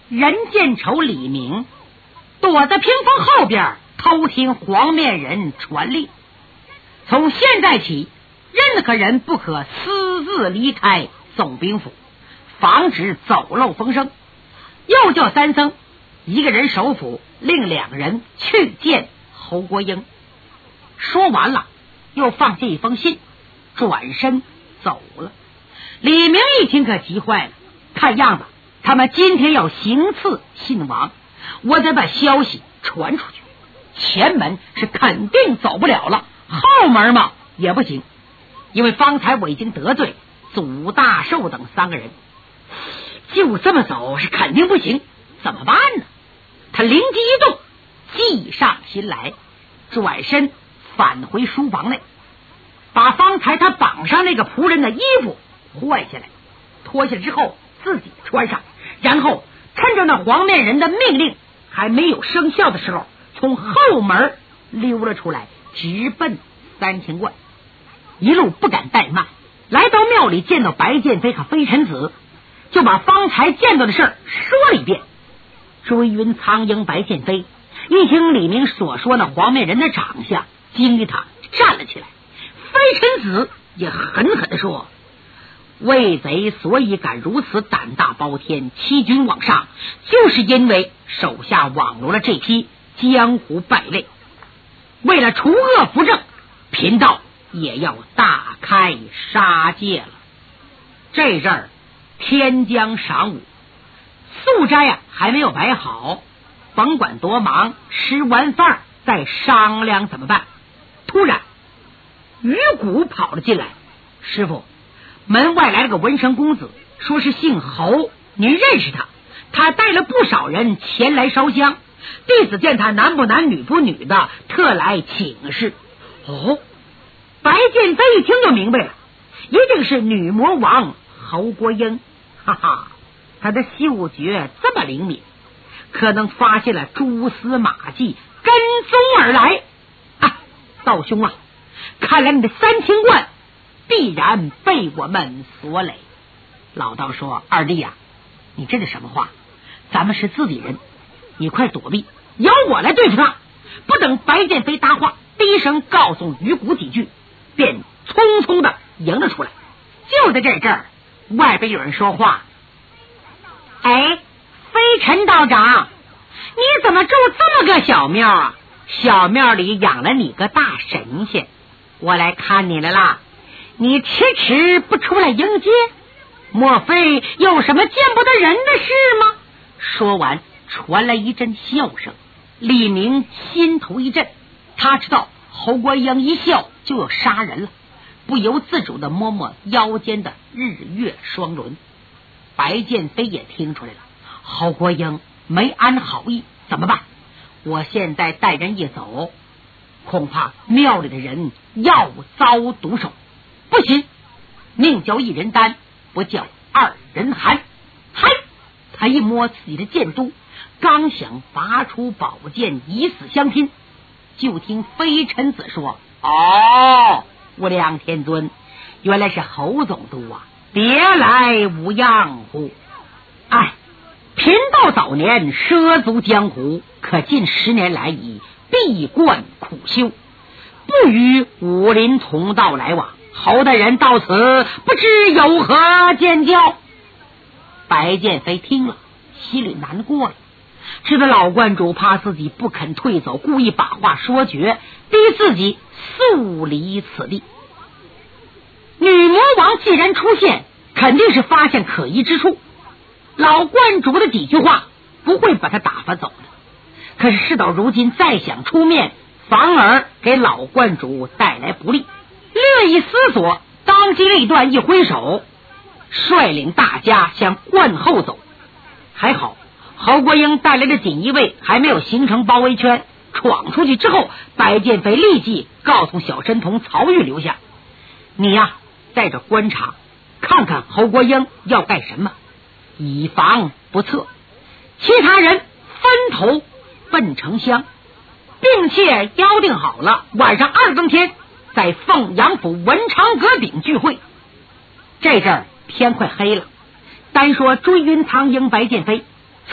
任见愁、李明躲在屏风后边偷听黄面人传令，从现在起任何人不可私自离开总兵府，防止走漏风声。又叫三僧一个人守府，另2人去见侯国英。说完了，又放下一封信，转身走了。李明一听可急坏了，看样子他们今天要行刺信王，我得把消息传出去。前门是肯定走不了了，后门嘛也不行，因为方才我已经得罪祖大寿等3个人，就这么走是肯定不行，怎么办呢？他灵机一动，计上心来，转身返回书房内，把方才他绑上那个仆人的衣服换下来，脱下之后自己穿上，然后趁着那黄面人的命令还没有生效的时候，从后门溜了出来，直奔三清观。一路不敢怠慢，来到庙里见到白剑飞和飞尘子，就把方才见到的事儿说了一遍。追云苍鹰白剑飞一听李明所说那黄面人的长相，惊于他站了起来。飞尘子也狠狠地说，魏贼所以敢如此胆大包天，欺君罔上，就是因为手下网罗了这批江湖败类，为了除恶扶正，贫道也要大开杀戒了。这阵儿天将晌午，素斋还没有摆好，甭管多忙，吃完饭再商量怎么办。突然鱼骨跑了进来，师傅，门外来了个文生公子，说是姓侯，您认识他？他带了不少人前来烧香，弟子见他男不男女不女的，特来请示。哦，白剑飞一听就明白了，一定是女魔王侯国英，哈哈，他的嗅觉这么灵敏，可能发现了蛛丝马迹，跟踪而来。啊，道兄啊，看来你的三清观必然被我们所累。老道说，二弟啊，你这是什么话？咱们是自己人，你快躲避，由我来对付他。不等白剑飞搭话，低声告诉鱼骨几句，便匆匆的迎了出来。就在这阵儿，外边有人说话，哎，飞尘道长，你怎么住这么个小庙啊？小庙里养了你个大神仙，我来看你来了，你迟迟不出来迎接，莫非有什么见不得人的事吗？说完传来一阵笑声，李明心头一震，他知道侯国英一笑就要杀人了，不由自主地摸摸腰间的日月双轮。白剑飞也听出来了，侯国英没安好意，怎么办？我现在带人一走，恐怕庙里的人要遭毒手，不行，宁叫一人担，不叫二人寒。嗨，他一摸自己的剑都，刚想拔出宝剑以死相拼，就听飞尘子说，哦，无量天尊，原来是侯总督啊，别来无恙乎？哎，贫道早年涉足江湖，可近10年来已闭关苦修，不与武林同道来往，侯大人到此不知有何见教？白剑飞听了心里难过了，知道老观主怕自己不肯退走，故意把话说绝，逼自己速离此地。女魔王既然出现，肯定是发现可疑之处，老观主的几句话不会把他打发走的。可是事到如今，再想出面，反而给老观主带来不利。略一思索，当机立断，一挥手，率领大家向观后走。还好侯国英带来的锦衣卫还没有形成包围圈，闯出去之后，白剑飞立即告诉小神童曹玉留下，你呀，带着观察，看看侯国英要干什么，以防不测。其他人分头奔城乡，并且邀定好了晚上2更天在凤阳府文昌阁顶聚会。这阵儿天快黑了，单说追云苍鹰白剑飞，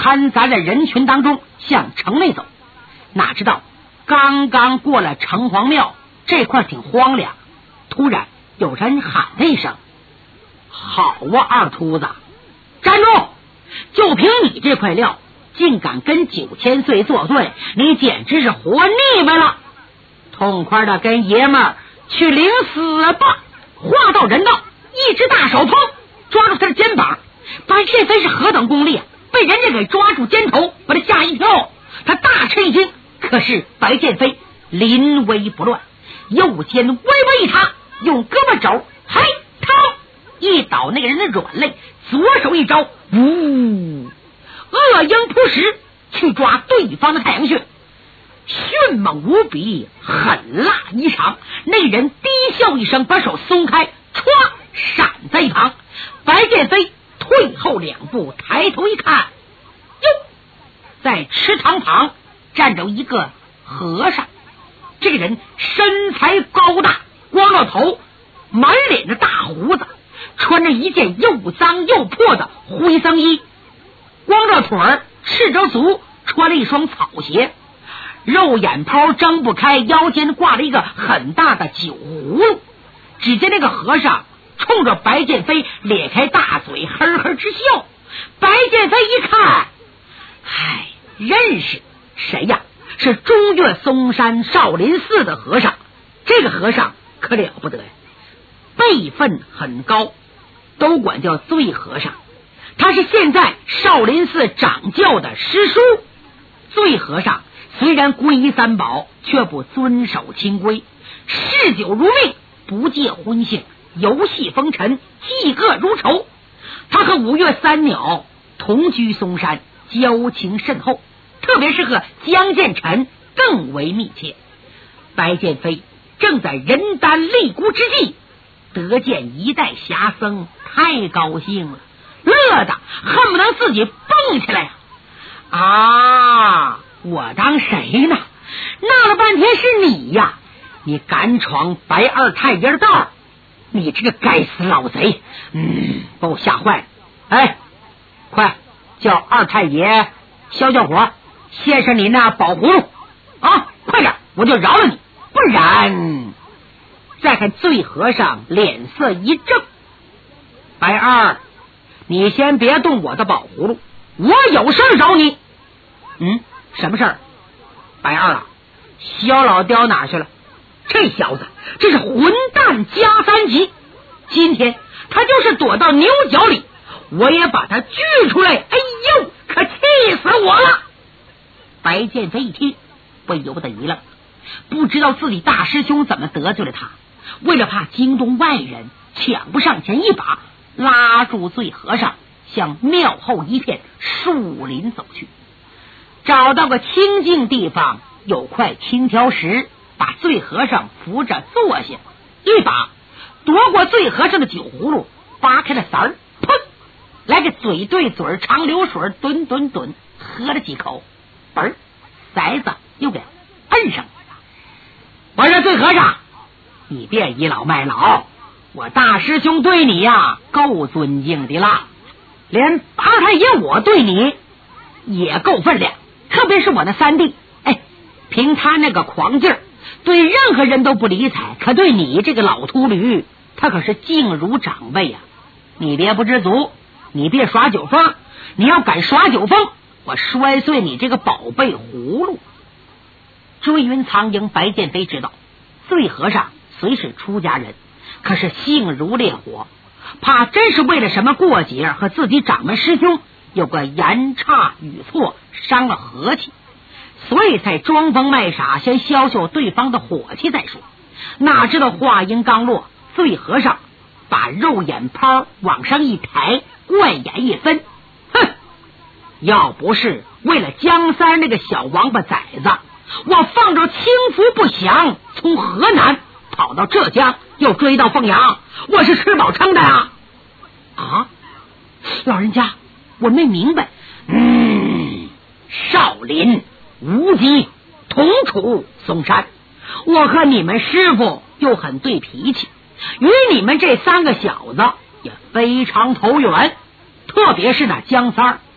掺杂在人群当中向城内走。哪知道刚刚过了城隍庙，这块挺荒凉，突然有人喊他一声：好啊，二秃子，站住！就凭你这块料，竟敢跟9000岁作对，你简直是活腻歪了！痛快的跟爷们儿去领死吧！话到人到，一只大手砰抓住他的肩膀。白剑飞是何等功力啊，被人家给抓住肩头，把他吓一跳，他大吃一惊。可是白剑飞临危不乱，右肩微微一插，用胳膊肘嘿掏一倒那个人的软肋，左手一招，呜，恶鹰扑食，去抓对方的太阳穴，迅猛无比，狠辣异常。那人低笑一声，把手松开，歘闪在一旁。白剑飞退后2步，抬头一看，哟，在池塘旁站着一个和尚。这个人身材高大，光着头，满脸的大胡子，穿着一件又脏又破的灰僧衣，光着腿儿，赤着足，穿了一双草鞋，肉眼泡睁不开，腰间挂了一个很大的酒葫芦。只见那个和尚冲着白剑飞咧开大嘴，呵呵直笑。白剑飞一看，嗨，认识谁呀？是中岳嵩山少林寺的和尚。这个和尚可了不得呀，辈分很高，都管叫醉和尚。他是现在少林寺掌教的师叔。醉和尚虽然皈依三宝，却不遵守清规，嗜酒如命，不戒荤性，游戏风尘，嫉恶如仇。他和5岳3鸟同居嵩山，交情甚厚，特别是和江建臣更为密切。白剑飞正在人丹力孤之际，得见一代侠僧，太高兴了，乐得恨不能自己蹦起来啊！我当谁呢？闹了半天是你呀！你敢闯白二太爷的道，你这个该死老贼！把我吓坏了。哎，快叫二太爷消消火，献上你那宝葫芦啊！快点，我就饶了你，不然……再看醉和尚脸色一正，白二，你先别动我的宝葫芦，我有事找你。什么事儿？白二啊，萧老刁哪去了？这小子这是混蛋加3级，今天他就是躲到牛角里，我也把他锯出来。哎呦，可气死我了！白剑飞一听，不由得一愣，不知道自己大师兄怎么得罪了他，为了怕惊动外人，抢不上前一把拉住醉和尚，向庙后一片树林走去。找到个清静地方，有块青条石，把醉和尚扶着坐下，一把夺过醉和尚的酒葫芦，扒开了嗓儿，砰，来个嘴对嘴长流水，吨吨吨，喝了几口，嘣，骰子又给摁上。我说醉和尚，你别倚老卖老，我大师兄对你呀够尊敬的啦，连二太爷我对你也够分量，特别是我那三弟，凭他那个狂劲儿，对任何人都不理睬，可对你这个老秃驴，他可是敬如长辈呀。你别不知足，你别耍酒疯，你要敢耍酒疯，我摔碎你这个宝贝葫芦。追云苍鹰白剑飞知道，醉和尚虽是出家人，可是性如烈火，怕真是为了什么过节和自己掌门师兄有个言差语错，伤了和气，所以才装疯卖傻，先消消对方的火气再说。哪知道话音刚落，醉和尚把肉眼泡往上一抬，怪眼一分，哼，要不是为了江三那个小王八崽子，我放着轻浮不降，从河南跑到浙江，又追到凤阳，我是吃饱撑的啊！啊，老人家，我没明白。少林、无极同处嵩山，我和你们师傅又很对脾气，与你们这3个小子也非常投缘，特别是那江三儿，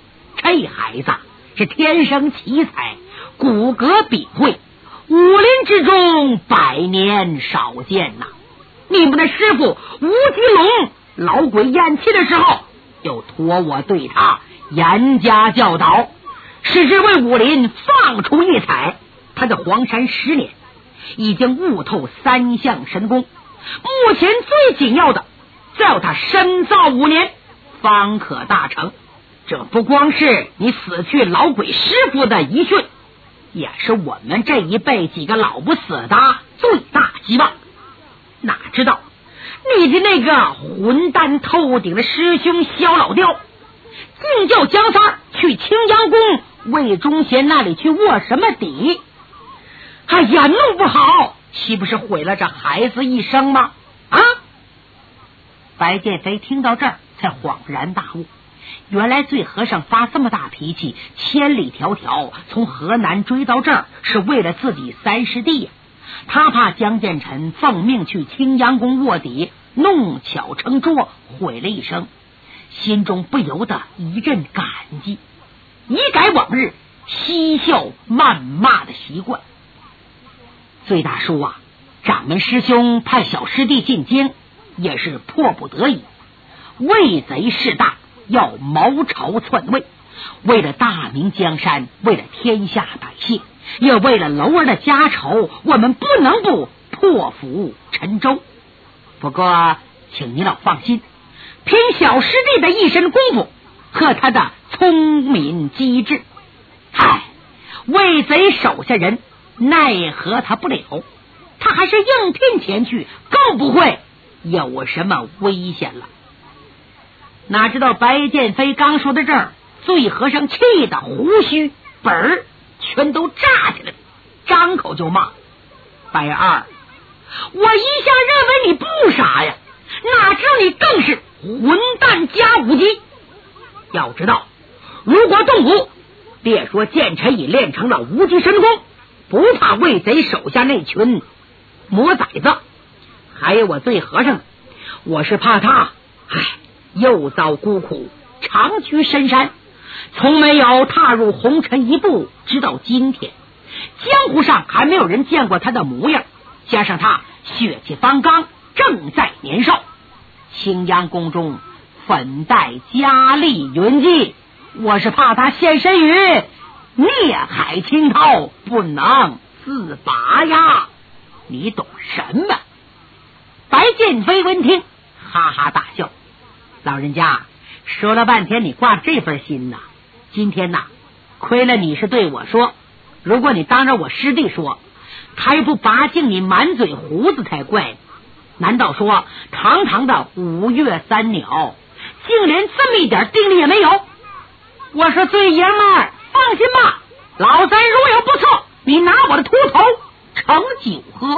这孩子是天生奇才，骨骼炳慧，武林之中百年少见呐。你们的师傅吴奇隆老鬼咽气的时候，又托我对他严加教导，使之为武林放出异彩。他的黄山10年已经悟透3项神功，目前最紧要的只要他深造5年方可大成。这不光是你死去老鬼师傅的遗训，也是我们这一辈几个老不死的最大希望。哪知道你的那个混蛋透顶的师兄小老刁，竟叫江三去青阳宫魏忠贤那里去卧什么底？哎呀，弄不好岂不是毁了这孩子一生吗？啊！白剑飞听到这儿才恍然大悟，原来醉和尚发这么大脾气，千里迢迢从河南追到这儿，是为了自己3师弟呀。他怕江建成奉命去青阳宫卧底，弄巧成拙，毁了一生，心中不由得一阵感激，一改往日嬉笑谩骂的习惯。醉大叔啊，掌门师兄派小师弟进京也是迫不得已，魏贼势大，要谋朝篡位，为了大明江山，为了天下百姓，也为了楼儿的家仇，我们不能不破釜沉舟。不过请你老放心，凭小师弟的一身功夫和他的聪明机智，魏贼手下人奈何他不了，他还是应聘前去，更不会有什么危险了。哪知道白剑飞刚说到这儿，醉和尚气得胡须本儿全都炸起来了，张口就骂：白二，我一向认为你不傻呀，哪知道你更是混蛋加5级。要知道，如果动武，别说剑臣已练成了无极神功，不怕魏贼手下那群魔崽子，还有我醉和尚，我是怕他又遭孤苦，长居深山，从没有踏入红尘一步，直到今天江湖上还没有人见过他的模样，加上他血气方刚，正在年少，青阳宫中粉黛佳丽云集，我是怕他现身于孽海惊涛，不能自拔呀。你懂什么？白剑飞闻听哈哈大笑，老人家说了半天你挂这份心呐，今天呐亏了你是对我说，如果你当着我师弟说，他又不拔净你满嘴胡子才怪。难道说堂堂的5岳3鸟竟连这么一点定力也没有？我说醉爷们儿，放心吧，老三如有不测，你拿我的秃头盛酒喝。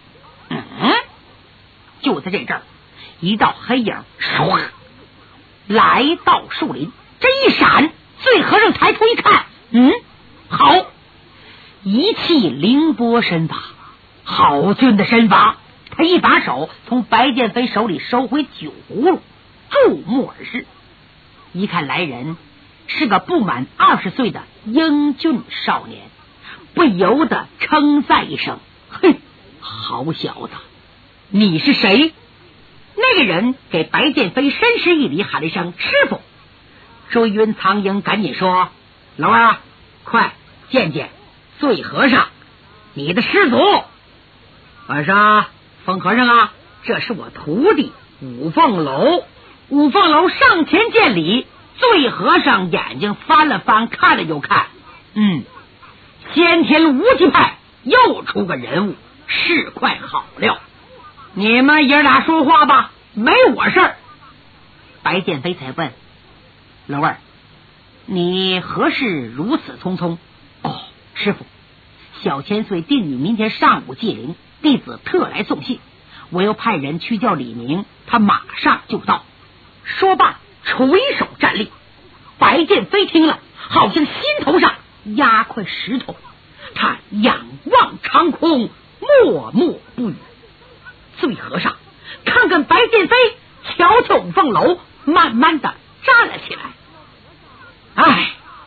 就在这阵儿，一道黑影唰来到树林，这一闪，醉和尚抬头一看，好，一气凌波身法，好俊的身法。他一把手从白剑飞手里收回酒葫芦，注目而视，一看来人是个不满20岁的英俊少年，不由得称赞一声：嘿，好小子，你是谁？那个人给白剑飞深施一礼，喊了一声师傅。追云苍鹰赶紧说：老二，快见见醉和尚，你的师祖。我说疯和尚啊，这是我徒弟五凤楼。五凤楼上前见礼，醉和尚眼睛翻了翻，看了又看，先天无极派又出个人物，是快好了。你们爷俩说话吧，没我事儿。白剑飞才问：老二，你何事如此匆匆？师傅，小千岁定你明天上午祭灵，弟子特来送信，我又派人去叫李明，他马上就到。说罢垂手站立。白剑飞听了，好像心头上压块石头，他仰望长空，默默不语。醉和尚看看白剑飞，瞧瞧五凤楼，慢慢的站了起来。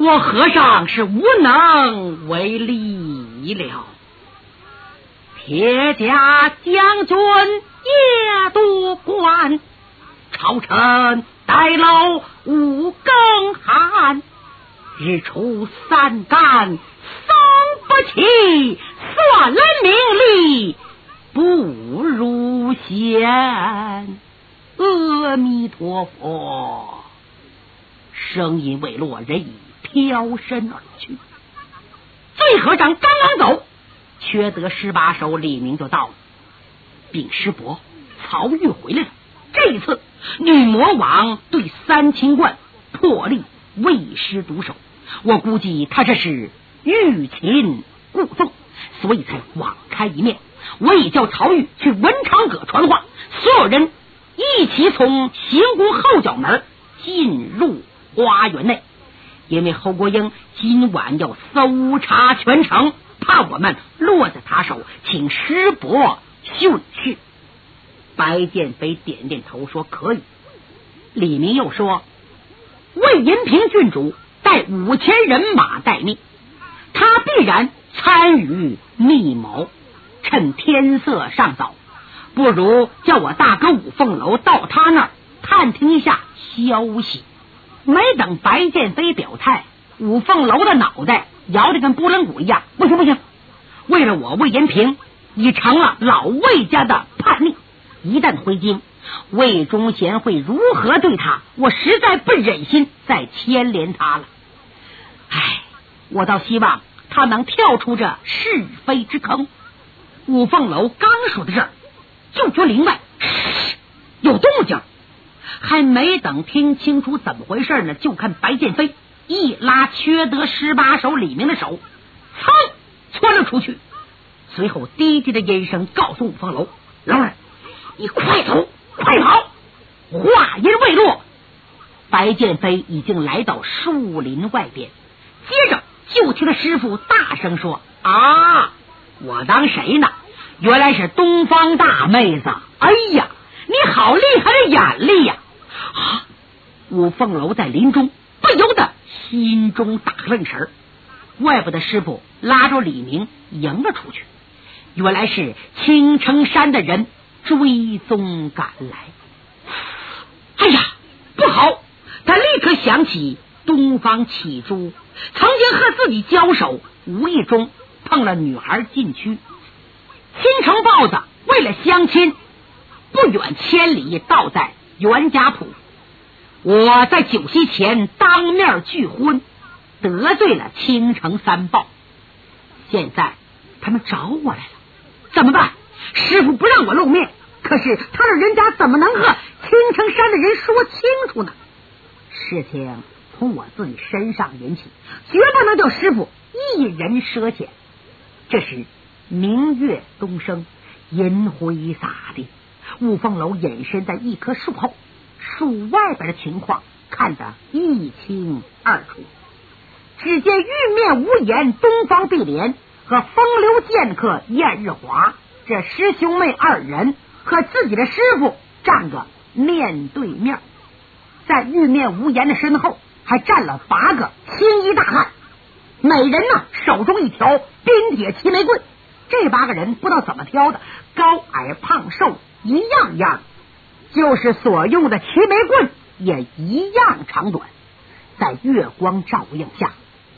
我和尚是无能为力了。铁甲将军也多官，朝臣代劳五更寒，日出三竿送不起，算来名利不如仙。阿弥陀佛。声音未落，人已飘身而去。醉和尚刚刚走，缺德18手李明就到了。禀师伯，曹玉回来了。这一次女魔王对三清观破例未施毒手，我估计他这是欲擒故纵，所以才网开一面。我已叫曹玉去文昌阁传话，所有人一起从行宫后角门进入花园内，因为侯国英今晚要搜查全城，怕我们落在他手，请师伯训斥。白剑飞点点头说可以。李明又说，魏银平郡主带5000人马待命，他必然参与密谋，趁天色尚早，不如叫我大哥五凤楼到他那儿探听一下消息。没等白剑飞表态，五凤楼的脑袋摇得跟拨浪鼓一样，不行不行，为了我魏延平已成了老魏家的叛逆，一旦回京，魏忠贤会如何对他，我实在不忍心再牵连他了。唉，我倒希望他能跳出这是非之坑。五凤楼刚说到这儿，就觉林外有动静，还没等听清楚怎么回事呢，就看白剑飞一拉缺德18手李明的手，噌窜了出去。随后低低的音声告诉五凤楼，老儿你快走快跑。话音未落，白剑飞已经来到树林外边，接着就听他师傅大声说，啊，我当谁呢？原来是东方大妹子。哎呀，你好厉害的眼力呀！啊！五凤楼在林中不由得心中打愣神，外部的师傅拉着李明迎了出去。原来是青城山的人追踪赶来。哎呀，不好！他立刻想起东方启珠曾经和自己交手，无意中碰了女孩禁区。青城豹子为了相亲，不远千里到在袁家铺。我在酒席前当面拒婚，得罪了青城三豹。现在他们找我来了，怎么办？师傅不让我露面，可是他的人家怎么能和青城山的人说清楚呢？事情从我自己身上引起，绝不能叫师傅一人涉险。这时明月东升，银辉洒地，五凤楼隐身在一棵树后，树外边的情况看得一清二楚。只见玉面无言东方碧莲和风流剑客燕日华这师兄妹二人和自己的师傅站个面对面，在玉面无言的身后还站了8个青衣大汉，每人呢手中一条冰铁齐眉棍。这8个人不知道怎么挑的，高矮胖瘦一样样，就是所用的齐眉棍也一样长短。在月光照映下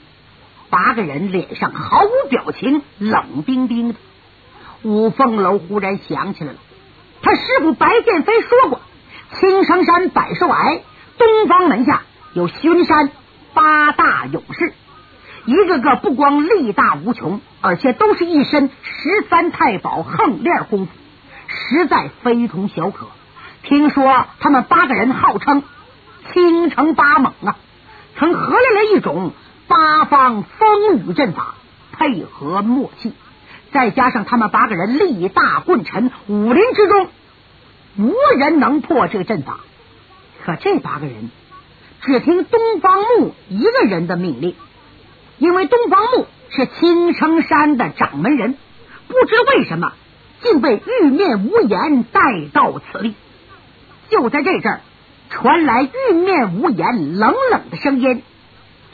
，8个人脸上毫无表情，冷冰冰的。五凤楼忽然想起来了，他师傅白剑飞说过，青城山百兽崖东方门下有巡山8大勇士，一个个不光力大无穷，而且都是一身13太保横练功夫，实在非同小可。听说他们8个人号称青城8猛啊，曾合练了一种8方风雨阵法，配合默契，再加上他们8个人力大棍沉，武林之中无人能破这个阵法。可这8个人只听东方木一个人的命令，因为东方木是青城山的掌门人，不知为什么竟被玉面无言带到此地。就在这阵儿传来玉面无言冷冷的声音，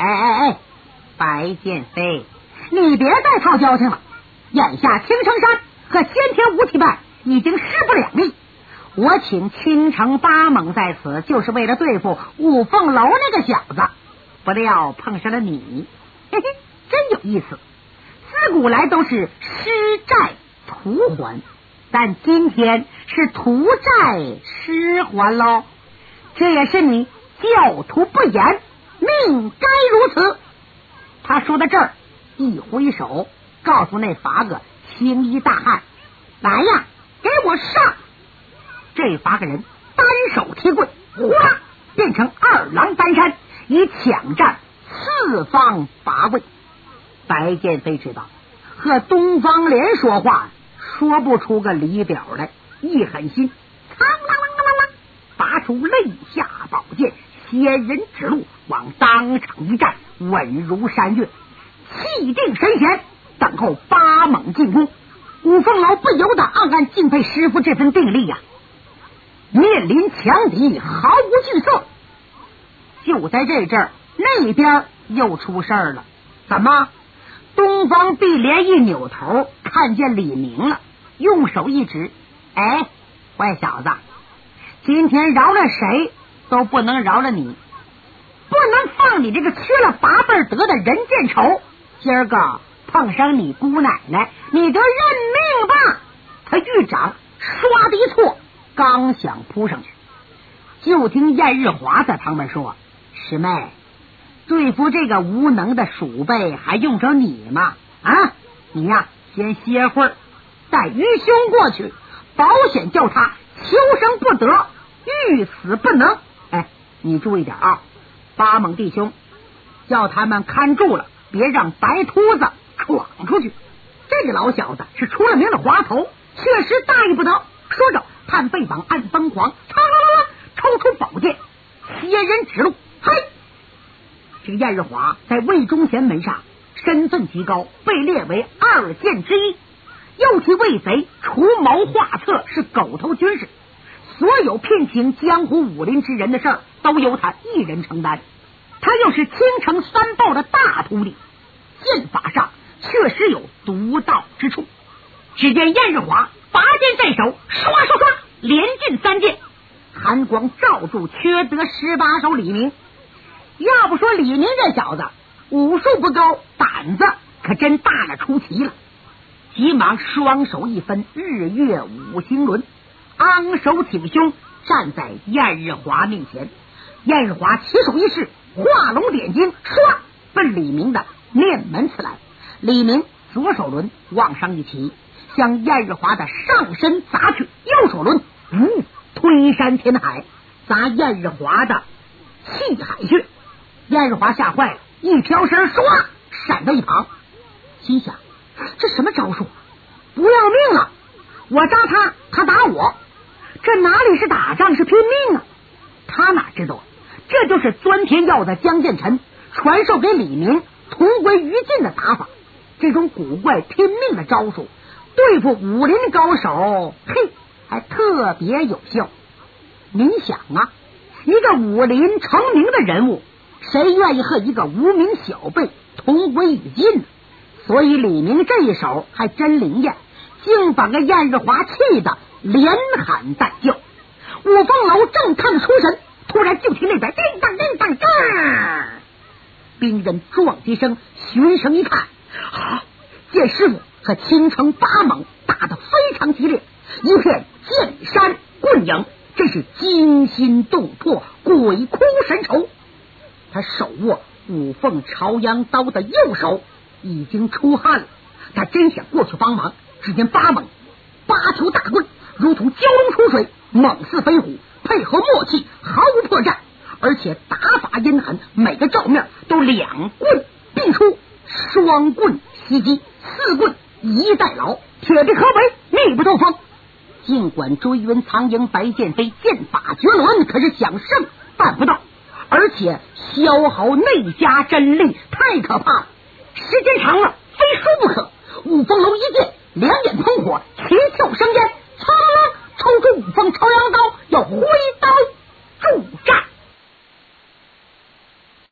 哎，白剑飞，你别再套交情了。眼下青城山和先天无期败已经势不两立，我请青城八猛在此，就是为了对付五凤楼那个小子，不料碰上了你，嘿嘿，真有意思。自古来都是失债图还，但今天是图债失还喽，这也是你教徒不严，命该如此。他说到这儿，一挥手告诉那法个青衣大汉，来呀，给我上！这法个人单手提棍，呼啦变成二郎担山，以抢占四方八位。白剑飞知道和东方莲说话说不出个理表来，一狠心，苍啷啷啷啷，拔出肋下宝剑，仙人指路，往当场一站，稳如山岳，气定神闲，等候八猛进攻。五凤楼不由得暗暗敬佩师傅这份定力呀，面临强敌毫无惧色。就在这阵儿，那边又出事儿了。怎么？东方碧莲一扭头，看见李明了，用手一指，哎，坏小子，今天饶了谁都不能饶了你，不能放你这个缺了八辈德的人见愁。今儿个碰上你姑奶奶，你就认命吧。他玉掌唰的一错，刚想扑上去，就听燕日华在旁边说，师妹，对付这个无能的鼠辈还用着你吗？啊，你呀先歇会儿，带愚兄过去，保险叫他求生不得，欲死不能。哎，你注意点啊，八猛弟兄叫他们看住了，别让白秃子闯出去。这个老小子是出了名的滑头，确实大意不得。说着探背膀按疯狂，嚓啦啦啦抽出宝剑，仙人指路，嘿！这个燕日华在魏忠贤门上身份极高，被列为二剑之一，又替魏贼除谋划策，是狗头军师，所有聘请江湖武林之人的事儿都由他一人承担。他又是青城三豹的大徒弟，剑法上确实有独到之处。只见燕日华拔剑在手，刷刷刷连进三剑，寒光照住缺德18手李明。要不说李明这小子武术不高，胆子可真大了出奇了。急忙双手一分，日月五行轮，昂首挺胸站在燕日华面前。燕日华起手一试，画龙点睛，唰奔李明的面门刺来。李明左手轮往上一起，向燕日华的上身砸去，右手轮推山填海，砸燕日华的气海穴。燕日华吓坏了，一飘身唰闪到一旁，心想这什么招数，不要命了，我扎他，他打我，这哪里是打仗，是拼命啊。他哪知道这就是钻天药的江建臣传授给李明同归于尽的打法。这种古怪拼命的招数对付武林高手，嘿，还特别有效。您想啊，一个武林成名的人物，谁愿意和一个无名小辈同归于尽呢？所以李明这一手还真灵验，竟把个燕日华气得连喊带叫。五凤楼正看出神，突然就听那边叮当叮当当，兵刃撞击声，循声一看，见师傅和青城八猛打得非常激烈，一片剑山棍影，真是惊心动魄，鬼哭神愁。他手握五凤朝阳刀的右手已经出汗了，他真想过去帮忙。只见八猛八球大棍如同蛟龙出水，猛似飞虎，配合默契，毫无破绽，而且打法阴狠，每个照面都两棍并出，双棍袭击，四棍一代劳，铁壁合围，密不透风。尽管追云藏影白剑飞剑法绝伦，可是想胜办不到，而且消耗内家真力太可怕了，时间长了非输不可。五凤楼一剑，两眼通火，齐跳生烟，噌抽出五凤朝阳刀，要挥刀助战。